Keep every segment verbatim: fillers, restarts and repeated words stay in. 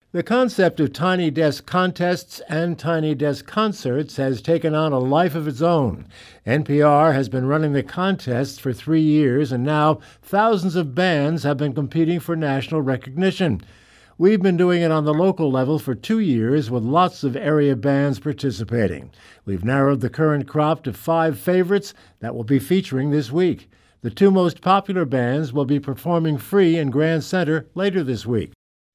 The concept of tiny desk contests and tiny desk concerts has taken on a life of its own. N P R has been running the contests for three years, and now thousands of bands have been competing for national recognition. We've been doing it on the local level for two years with lots of area bands participating. We've narrowed the current crop to five favorites that will be featuring this week. The two most popular bands will be performing free in Grand Center later this week.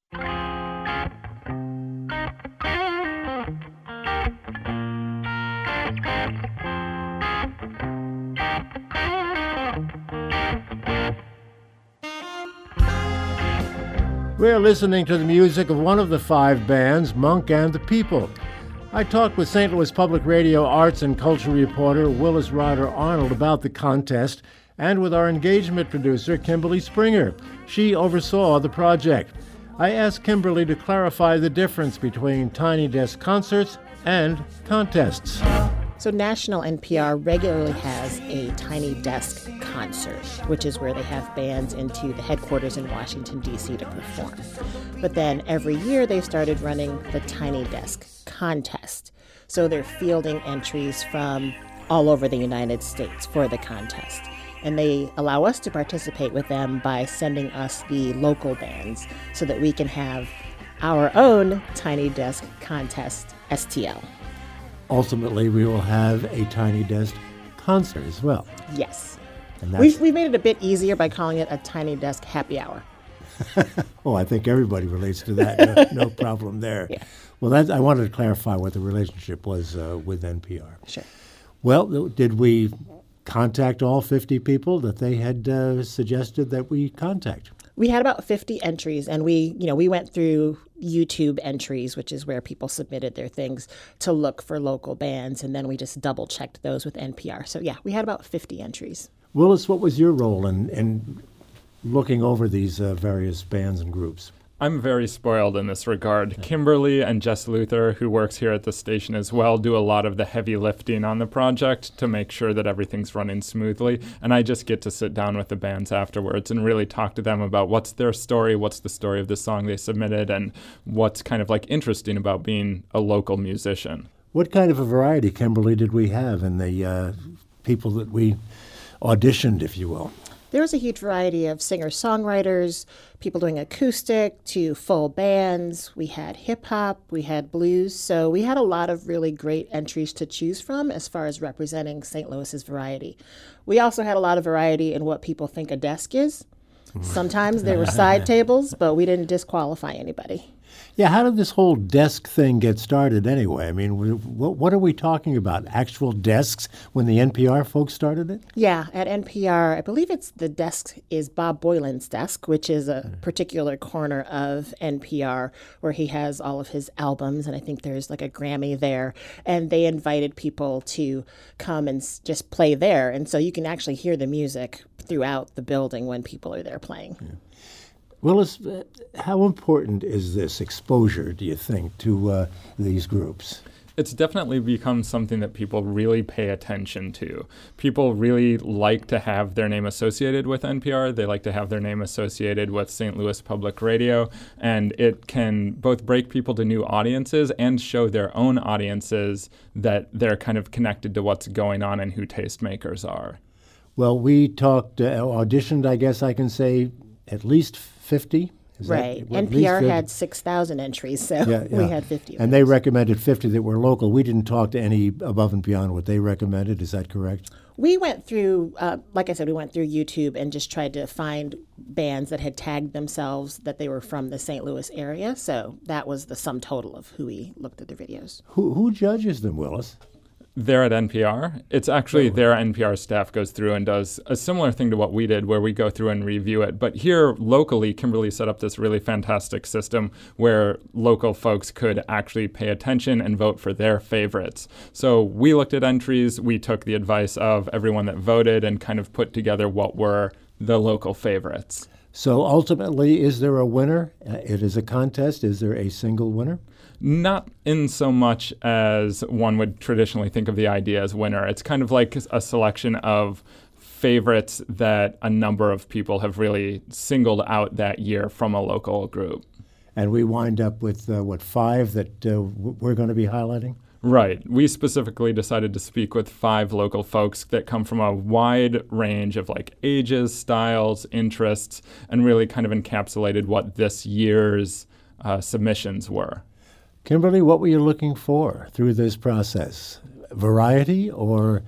We're listening to the music of one of the five bands, Monk and the People. I talked with Saint Louis Public Radio arts and culture reporter Willis Ryder Arnold about the contest and with our engagement producer, Kimberly Springer. She oversaw the project. I asked Kimberly to clarify the difference between tiny desk concerts and contests. So National N P R regularly has a Tiny Desk concert, which is where they have bands into the headquarters in Washington, D C to perform. But then every year they've started running the Tiny Desk contest. So they're fielding entries from all over the United States for the contest. And they allow us to participate with them by sending us the local bands so that we can have our own Tiny Desk contest S T L. Ultimately, we will have a Tiny Desk concert as well. Yes. And that's... We've, we've made it a bit easier by calling it a Tiny Desk happy hour. Oh, I think everybody relates to that. No, no problem there. Yeah. Well, that, I wanted to clarify what the relationship was uh, with N P R. Sure. Well, did we contact all fifty people that they had uh, suggested that we contact? We had about fifty entries, and we, you know, we went through YouTube entries, which is where people submitted their things, to look for local bands, and then we just double checked those with N P R. So yeah, we had about fifty entries. Willis, what was your role in, in looking over these uh, various bands and groups? I'm very spoiled in this regard. Kimberly and Jess Luther, who works here at the station as well, do a lot of the heavy lifting on the project to make sure that everything's running smoothly. And I just get to sit down with the bands afterwards and really talk to them about what's their story, what's the story of the song they submitted, and what's kind of like interesting about being a local musician. What kind of a variety, Kimberly, did we have in the uh, people that we auditioned, if you will? There was a huge variety of singer-songwriters, people doing acoustic to full bands. We had hip-hop, we had blues. So we had a lot of really great entries to choose from as far as representing Saint Louis's variety. We also had a lot of variety in what people think a desk is. Sometimes there were side tables, but we didn't disqualify anybody. Yeah, how did this whole desk thing get started anyway? I mean, what, what are we talking about? Actual desks when the N P R folks started it? Yeah, at N P R, I believe it's the desk is Bob Boylan's desk, which is a particular corner of N P R where he has all of his albums, and I think there's like a Grammy there. And they invited people to come and s- just play there. And so you can actually hear the music throughout the building when people are there playing. Yeah. Willis, uh, how important is this exposure, do you think, to uh, these groups? It's definitely become something that people really pay attention to. People really like to have their name associated with N P R. They like to have their name associated with Saint Louis Public Radio. And it can both break people to new audiences and show their own audiences that they're kind of connected to what's going on and who tastemakers are. Well, we talked, uh, auditioned, I guess I can say, at least fifty. Is right. That, N P R had six thousand entries, so yeah, yeah. we had fifty. And they recommended fifty that were local. We didn't talk to any above and beyond what they recommended. Is that correct? We went through, uh, like I said, we went through YouTube and just tried to find bands that had tagged themselves that they were from the Saint Louis area. So that was the sum total of who we looked at the videos. Who, who judges them, Willis? They're at N P R. It's actually their N P R staff goes through and does a similar thing to what we did where we go through and review it. But here locally, Kimberly set up this really fantastic system where local folks could actually pay attention and vote for their favorites. So we looked at entries. We took the advice of everyone that voted and kind of put together what were the local favorites. So ultimately, is there a winner? Uh, it is a contest. Is there a single winner? Not in so much as one would traditionally think of the idea as winner. It's kind of like a selection of favorites that a number of people have really singled out that year from a local group. and we wind up with, uh, what, five that uh, w- we're going to be highlighting? Right. We specifically decided to speak with five local folks that come from a wide range of like ages, styles, interests, and really kind of encapsulated what this year's uh, submissions were. Kimberly, what were you looking for through this process? Variety or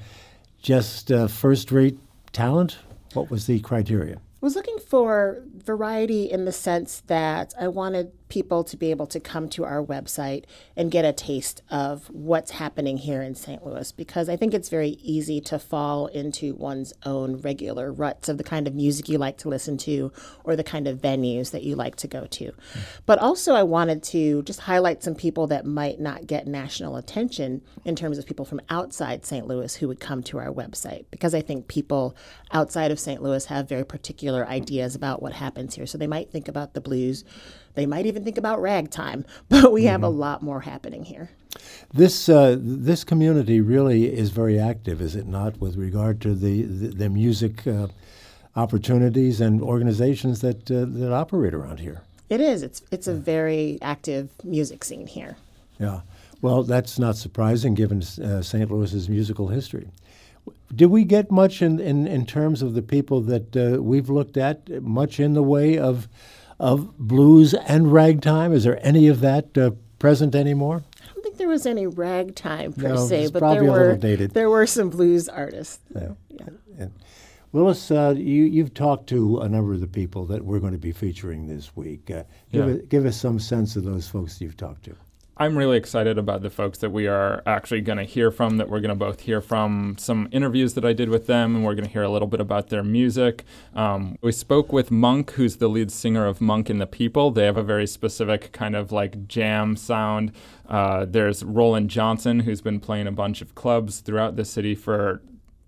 just uh, first-rate talent? What was the criteria? I was looking for variety in the sense that I wanted people to be able to come to our website and get a taste of what's happening here in Saint Louis, because I think it's very easy to fall into one's own regular ruts of the kind of music you like to listen to or the kind of venues that you like to go to. Mm. But also I wanted to just highlight some people that might not get national attention in terms of people from outside Saint Louis who would come to our website, because I think people outside of Saint Louis have very particular ideas about what happens here. So they might think about the blues. They might even think about ragtime, but we mm-hmm. have a lot more happening here. This uh, this community really is very active, is it not, with regard to the the, the music uh, opportunities and organizations that uh, that operate around here? It is. It's it's a very active music scene here. Yeah. Well, that's not surprising given uh, Saint Louis's musical history. Did we get much in, in, in terms of the people that uh, we've looked at, much in the way of of blues and ragtime? Is there any of that uh, present anymore? I don't think there was any ragtime per no, se, it's but probably there a were little dated. there were some blues artists. Yeah. Yeah. And Willis, uh, you, you've talked to a number of the people that we're going to be featuring this week. Uh, give, yeah. it, give us some sense of those folks you've talked to. I'm really excited about the folks that we are actually going to hear from, that we're going to both hear from some interviews that I did with them, and we're going to hear a little bit about their music. Um, we spoke with Monk, who's the lead singer of Monk and the People. They have a very specific kind of like jam sound. Uh, there's Roland Johnson, who's been playing a bunch of clubs throughout the city for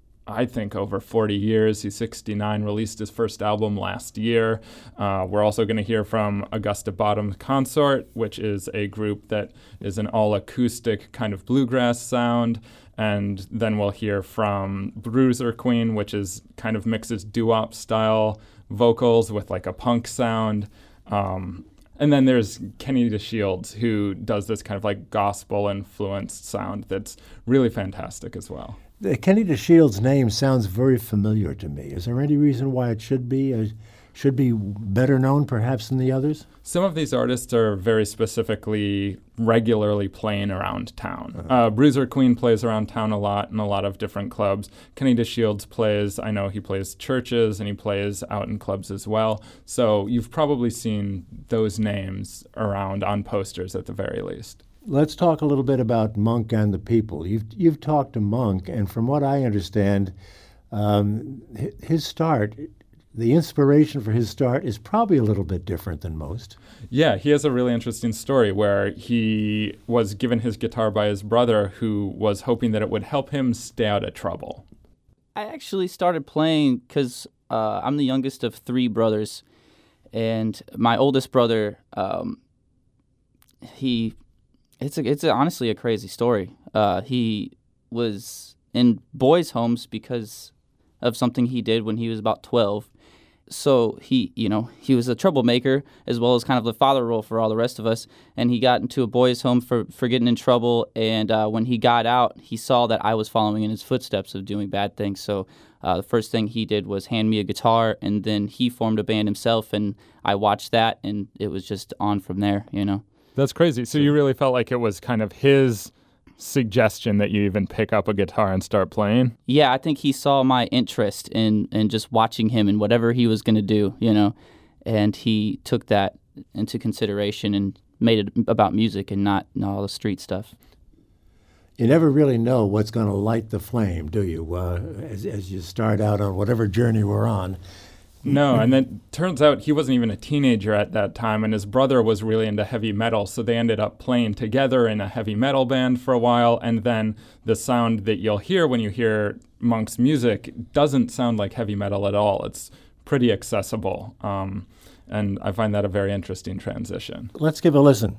I think over forty years. He's sixty-nine, released his first album last year. Uh, we're also going to hear from Augusta Bottom Consort, which is a group that is an all-acoustic kind of bluegrass sound. And then we'll hear from Bruiser Queen, which is kind of mixes doo-wop style vocals with like a punk sound. Um, and then there's Kenny DeShields, who does this kind of like gospel-influenced sound that's really fantastic as well. The Kenny DeShields' name sounds very familiar to me. Is there any reason why it should be uh, should be better known perhaps than the others? Some of these artists are very specifically regularly playing around town. Uh-huh. Uh, Bruiser Queen plays around town a lot in a lot of different clubs. Kenny DeShields plays, I know he plays churches and he plays out in clubs as well. So you've probably seen those names around on posters at the very least. Let's talk a little bit about Monk and the People. You've you've talked to Monk, and from what I understand, um, his start, the inspiration for his start is probably a little bit different than most. Yeah, he has a really interesting story where he was given his guitar by his brother, who was hoping that it would help him stay out of trouble. I actually started playing because uh, I'm the youngest of three brothers, and my oldest brother, um, he... It's a, it's a, honestly a crazy story. Uh, he was in boys' homes because of something he did when he was about twelve. So he, you know, he was a troublemaker as well as kind of the father role for all the rest of us. And he got into a boys' home for, for getting in trouble. And uh, when he got out, he saw that I was following in his footsteps of doing bad things. So uh, the first thing he did was hand me a guitar, and then he formed a band himself. And I watched that, and it was just on from there, you know. That's crazy. So you really felt like it was kind of his suggestion that you even pick up a guitar and start playing? Yeah, I think he saw my interest in, in just watching him and whatever he was going to do, you know, and he took that into consideration and made it about music and not you know, all the street stuff. You never really know what's going to light the flame, do you, uh, as, as you start out on whatever journey we're on. No, and then turns out he wasn't even a teenager at that time, and his brother was really into heavy metal, so they ended up playing together in a heavy metal band for a while, and then the sound that you'll hear when you hear Monk's music doesn't sound like heavy metal at all. It's pretty accessible, um, and I find that a very interesting transition. Let's give a listen.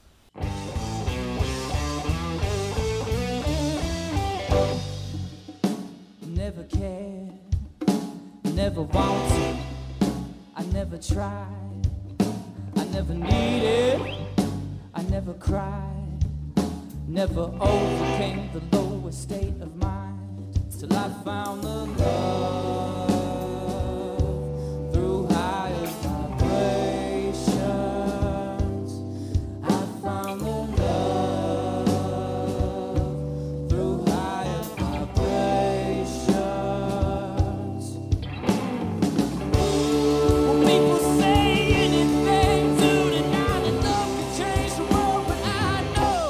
Never cared, never wanted, I never tried, I never needed, I never cried, never overcame the lowest state of mind, till I found the love through higher vibrations. I found the love through higher vibrations. When people say anything to deny that love can change the world, but I know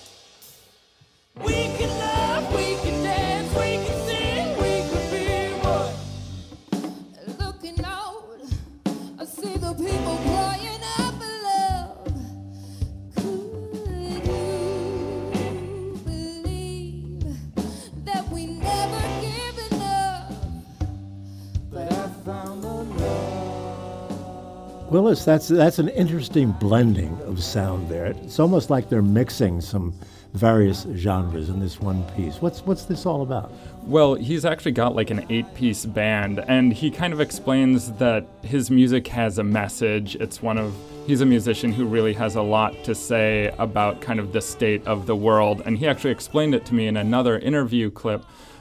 we can love, we can dance, we can sing, we can be one. Looking out, I see the people crying out for love. Could you believe that we never give enough? But I found the love. Willis, that's that's an interesting blending of sound there. It's almost like they're mixing some various genres in this one piece. What's what's this all about? Well, he's actually got like an eight-piece band, and he kind of explains that his music has a message. It's one of he's a musician who really has a lot to say about kind of the state of the world, and he actually explained it to me in another interview clip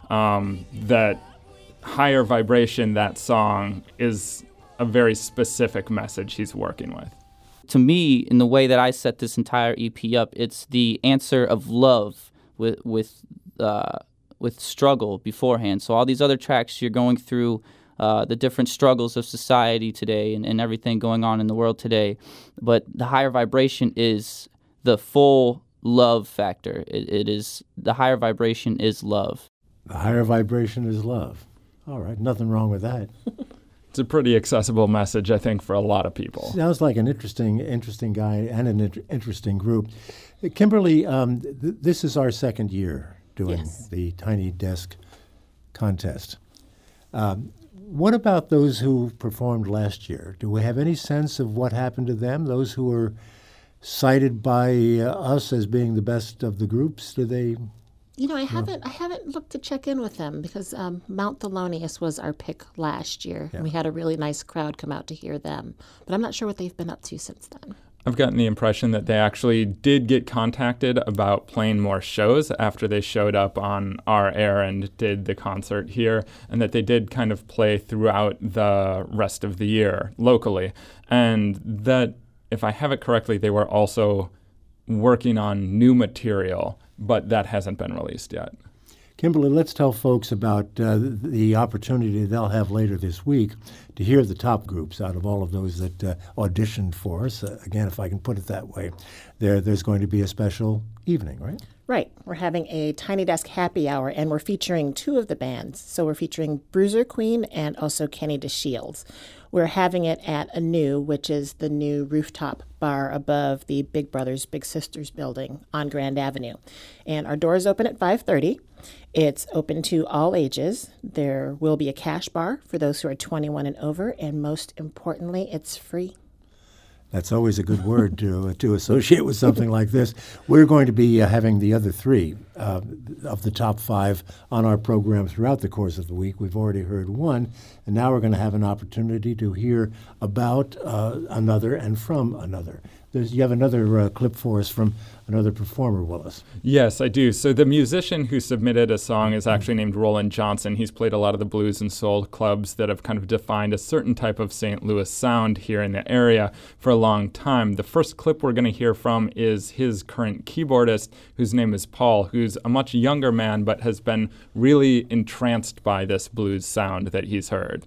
um, that Higher Vibration, that song, is a very specific message he's working with. To me, in the way that I set this entire E P up, it's the answer of love with with uh, with struggle beforehand. So all these other tracks, you're going through uh, the different struggles of society today and, and everything going on in the world today. But the higher vibration is the full love factor. It, it is the higher vibration is love. The higher vibration is love. All right, nothing wrong with that. It's a pretty accessible message, I think, for a lot of people. Sounds like an interesting, interesting guy and an inter- interesting group. Uh, Kimberly, um, th- this is our second year doing Yes. the Tiny Desk contest. Um, what about those who performed last year? Do we have any sense of what happened to them? Those who were cited by uh, us as being the best of the groups, do they? You know, I haven't I haven't looked to check in with them because um, Mount Thelonious was our pick last year, Yeah. and we had a really nice crowd come out to hear them. But I'm not sure what they've been up to since then. I've gotten the impression that they actually did get contacted about playing more shows after they showed up on our air and did the concert here, and that they did kind of play throughout the rest of the year locally. And that, if I have it correctly, they were also working on new material, but that hasn't been released yet. Kimberly, let's tell folks about uh, the opportunity they'll have later this week to hear the top groups out of all of those that uh, auditioned for us. Uh, again, if I can put it that way, there, there's going to be a special evening, right? Right. We're having a Tiny Desk happy hour, and we're featuring two of the bands. So we're featuring Bruiser Queen and also Kenny DeShields. We're having it at Anew, which is the new rooftop bar above the Big Brothers Big Sisters building on Grand Avenue. And our doors open at five thirty. It's open to all ages. There will be a cash bar for those who are twenty-one and over, and most importantly, it's free. That's always a good word to to associate with something like this. We're going to be uh, having the other three uh, of the top five on our program throughout the course of the week. We've already heard one, and now we're going to have an opportunity to hear about uh, another and from another. There's, you have another uh, clip for us from another performer, Willis. Yes, I do. So the musician who submitted a song is actually named Roland Johnson. He's played a lot of the blues and soul clubs that have kind of defined a certain type of Saint Louis sound here in the area for a long time. The first clip we're going to hear from is his current keyboardist, whose name is Paul, who's a much younger man but has been really entranced by this blues sound that he's heard.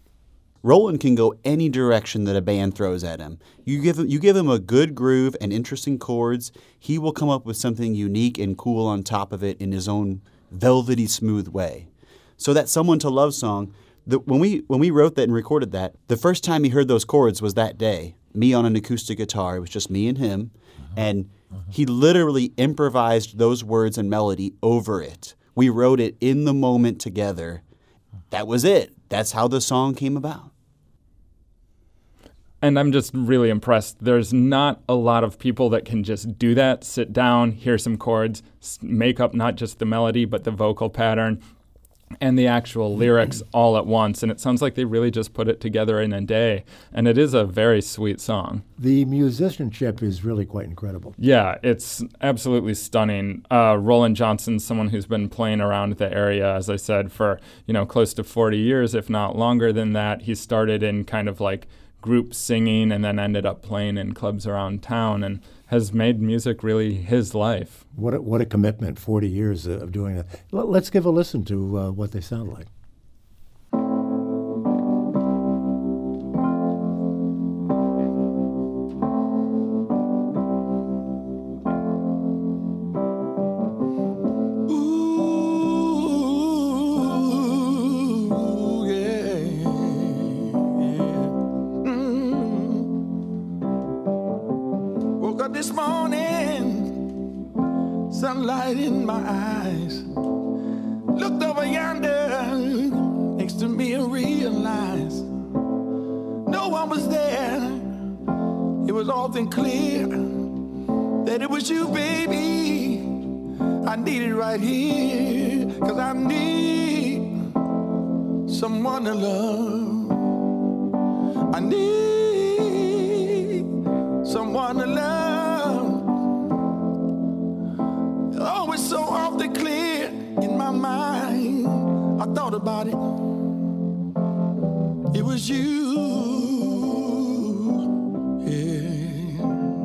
Roland can go any direction that a band throws at him. You give him, you give him a good groove and interesting chords, he will come up with something unique and cool on top of it in his own velvety smooth way. So that Someone to Love song, the, when we when we wrote that and recorded that, the first time he heard those chords was that day. Me on an acoustic guitar, it was just me and him, uh-huh. and uh-huh. he literally improvised those words and melody over it. We wrote it in the moment together. That was it. That's how the song came about. And I'm just really impressed. There's not a lot of people that can just do that, sit down, hear some chords, make up not just the melody, but the vocal pattern, and the actual lyrics all at once. And it sounds like they really just put it together in a day. And it is a very sweet song. The musicianship is really quite incredible. Yeah, it's absolutely stunning. Uh, Roland Johnson's someone who's been playing around the area, as I said, for, you know, close to forty years, if not longer than that. He started in kind of like group singing and then ended up playing in clubs around town and has made music really his life. What a, what a commitment, forty years of doing that. L- let's give a listen to uh, what they sound like. Ooh, yeah, yeah. Mm. Woke up this morning, sunlight in my eyes. Looked over yonder next to me and realized no one was there. It was often clear that it was you, baby. I need it right here, 'cause I need someone to love. I need someone to love. Oh, it's so often clear in my mind. I thought about it. It was you. Yeah.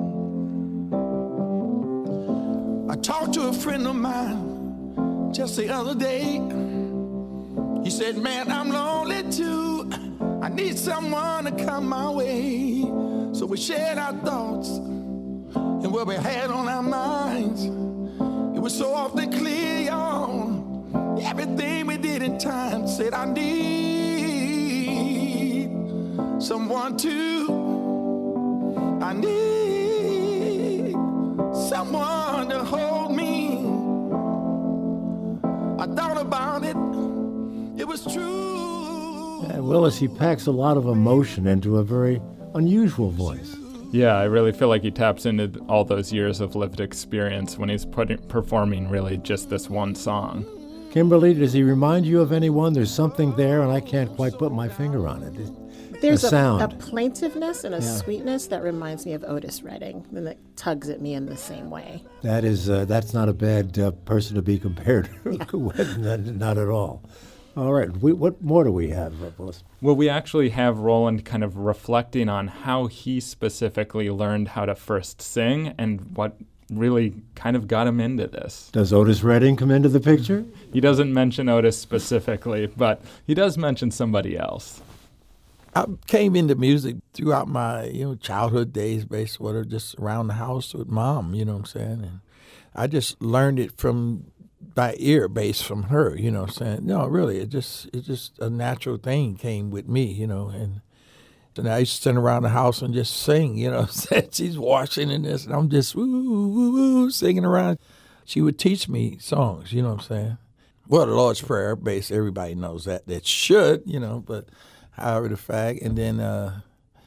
I talked to a friend of mine just the other day. He said, man, I'm lonely too. I need someone to come my way. So we shared our thoughts and what we had on our minds. It was so often clear, y'all. Everything we did in time said, I need someone to. I need someone to hold me. I thought about it. It was true. Uh, Willis, he packs a lot of emotion into a very unusual voice. Yeah, I really feel like he taps into all those years of lived experience when he's putting, performing really just this one song. Kimberly, does he remind you of anyone? There's something there, and I can't quite put my finger on it. It- There's the a, sound. a plaintiveness and a Yeah. sweetness that reminds me of Otis Redding, and that tugs at me in the same way. That is, uh, that's not a bad uh, person to be compared with, not, not at all. All right, we, what more do we have, uh, Willis? Well, we actually have Roland kind of reflecting on how he specifically learned how to first sing and what really kind of got him into this. Does Otis Redding come into the picture? He doesn't mention Otis specifically, but he does mention somebody else. I came into music throughout my, you know, childhood days, based whatever, just around the house with mom, you know what I'm saying? And I just learned it from by ear, based from her, you know what I'm saying? No, really, it just it just a natural thing came with me, you know, and and I used to stand around the house and just sing, you know what I'm saying? She's washing and this, and I'm just woo, woo, woo, singing around. She would teach me songs, you know what I'm saying? Well, the Lord's Prayer, base, everybody knows that. That should, you know, but however the fact. And then, uh,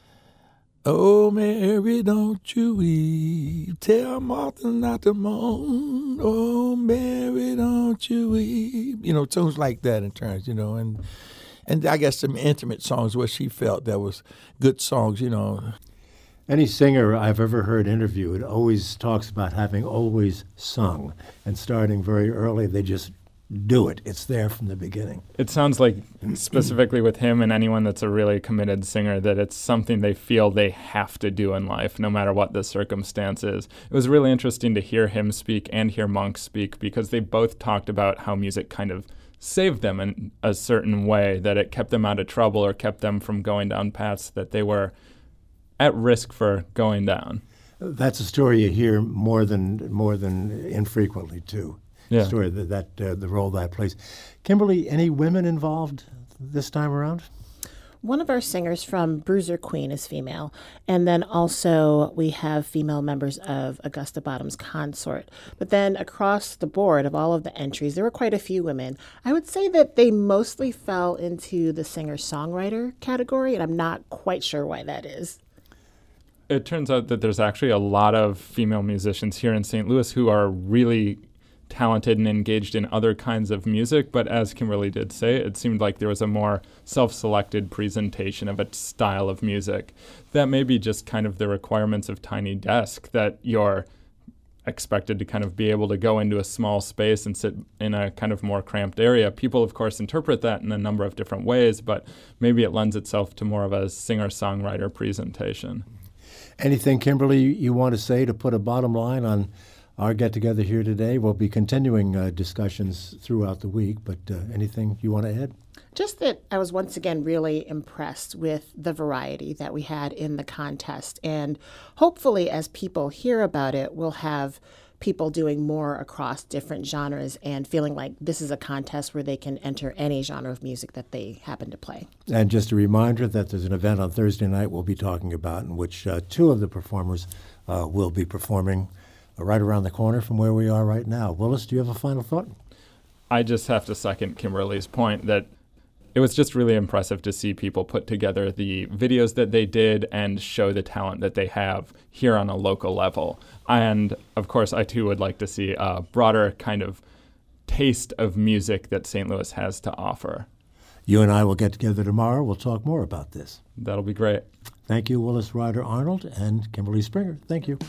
oh, Mary, don't you weep. Tell Martha not to moan. Oh, Mary, don't you weep. You know, tunes like that in terms, you know, and and I guess some intimate songs where she felt that was good songs, you know. Any singer I've ever heard interviewed always talks about having always sung and starting very early. They just do it. It's there from the beginning. It sounds like, specifically with him and anyone that's a really committed singer, that it's something they feel they have to do in life, no matter what the circumstance is. It was really interesting to hear him speak and hear Monk speak, because they both talked about how music kind of saved them in a certain way, that it kept them out of trouble or kept them from going down paths that they were at risk for going down. That's a story you hear more than more than infrequently, too. Yeah. Story that, that uh, the role that plays. Kimberly, any women involved this time around? One of our singers from Bruiser Queen is female, and then also we have female members of Augusta Bottoms Consort. But then across the board of all of the entries, there were quite a few women. I would say that they mostly fell into the singer-songwriter category, and I'm not quite sure why that is. It turns out that there's actually a lot of female musicians here in Saint Louis who are really talented and engaged in other kinds of music, but as Kimberly did say, it seemed like there was a more self-selected presentation of a style of music. That may be just kind of the requirements of Tiny Desk, that you're expected to kind of be able to go into a small space and sit in a kind of more cramped area. People, of course, interpret that in a number of different ways, but maybe it lends itself to more of a singer-songwriter presentation. Anything, Kimberly, you want to say to put a bottom line on our get-together here today? We'll be continuing uh, discussions throughout the week, but uh, anything you want to add? Just that I was once again really impressed with the variety that we had in the contest. And hopefully, as people hear about it, we'll have people doing more across different genres and feeling like this is a contest where they can enter any genre of music that they happen to play. And just a reminder that there's an event on Thursday night we'll be talking about in which uh, two of the performers uh, will be performing uh, right around the corner from where we are right now. Willis, do you have a final thought? I just have to second Kimberly's point that it was just really impressive to see people put together the videos that they did and show the talent that they have here on a local level. And, of course, I, too, would like to see a broader kind of taste of music that Saint Louis has to offer. You and I will get together tomorrow. We'll talk more about this. That'll be great. Thank you, Willis Ryder Arnold and Kimberly Springer. Thank you.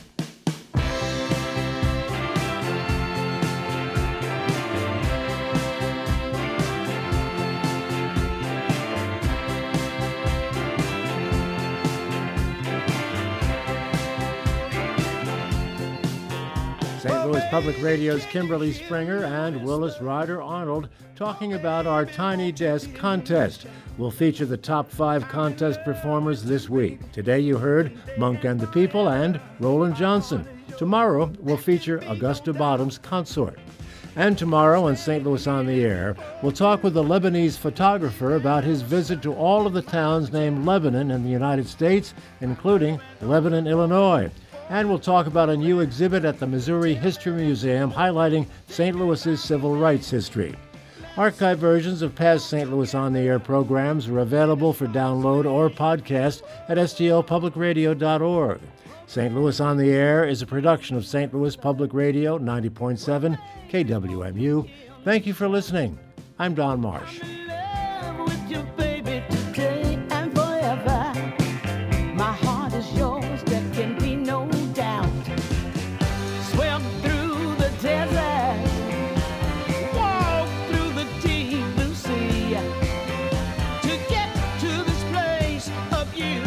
Saint Louis Public Radio's Kimberly Springer and Willis Ryder Arnold talking about our Tiny Desk contest. We'll feature the top five contest performers this week. Today you heard Monk and the People and Roland Johnson. Tomorrow we'll feature Augusta Bottoms Consort. And tomorrow on Saint Louis on the Air, we'll talk with a Lebanese photographer about his visit to all of the towns named Lebanon in the United States, including Lebanon, Illinois. And we'll talk about a new exhibit at the Missouri History Museum highlighting Saint Louis's civil rights history. Archive versions of past Saint Louis On the Air programs are available for download or podcast at S T L public radio dot org. Saint Louis On the Air is a production of Saint Louis Public Radio ninety point seven K W M U. Thank you for listening. I'm Don Marsh. With you, baby, today and forever. My heart is yours, there can be no doubt. Swim through the desert, walk through the deep blue sea, to get to this place of you.